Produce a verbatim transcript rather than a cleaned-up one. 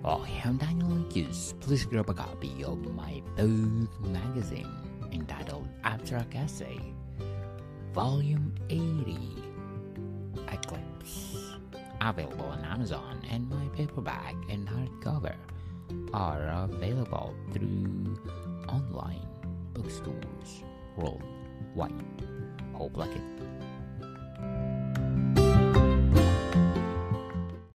Hi, I'm Daniel Lucas. Please grab a copy of my book magazine entitled Abstract Essay, Volume eighty, Eclipse, available on Amazon, and my paperback and hardcover are available through online bookstores worldwide. Hope like it.